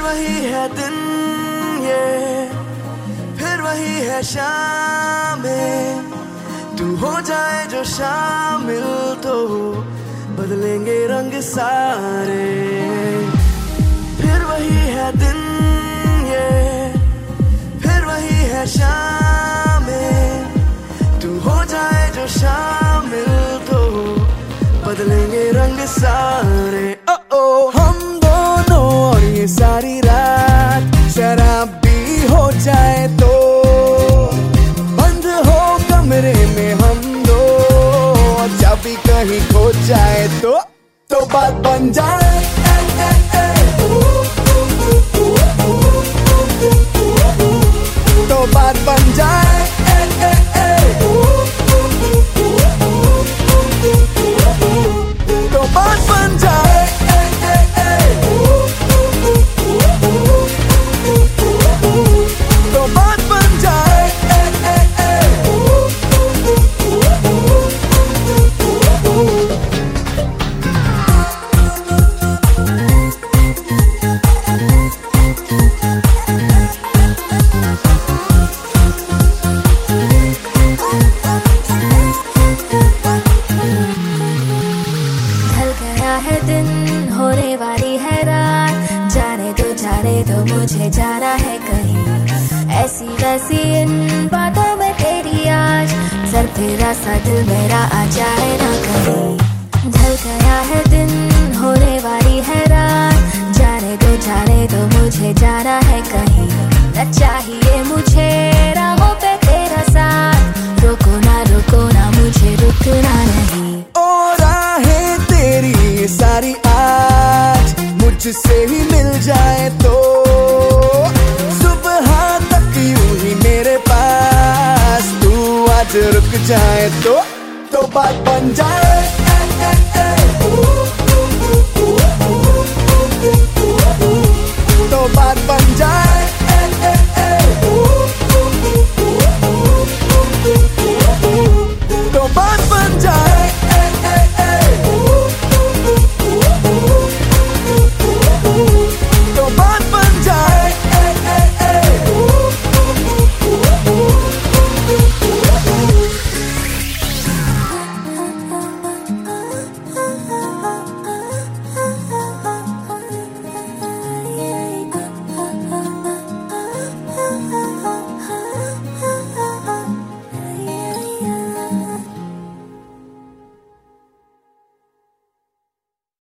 वही है दिन ये, फिर वही है शामें, तू हो जाए जो शामिल तो बदलेंगे रंग सारे। फिर वही है दिन ये, फिर वही है शामें, तू हो जाए जो शामिल तो बदलेंगे रंग सारे। हम दोनों और ये सारी रात शराब भी हो जाए तो, बंद हो कमरे में हम दो, चाबी कहीं खो जाए तो बात बन जाए। तो बात बन जाए। तो बात बन जाए। तो बात बन जाए। है दिन होने वाली है रात, जाने दो मुझे जाना है कहीं, ऐसी वैसी इन बातों में तेरी आज, सर तेरा सा दिल मेरा आ जाए ना कहीं। ढल गया है दिन होने वाली है रात, जाने दो मुझे जाना है कहीं, न चाहिए मुझे राहों पे तेरा साथ, रुको ना मुझे रुकना नहीं। और राहें तेरी सारी आज मुझसे ही मिल जाए तो, सुबह तक यूं ही मेरे पास तू आज रुक जाए तो बात बन जाए।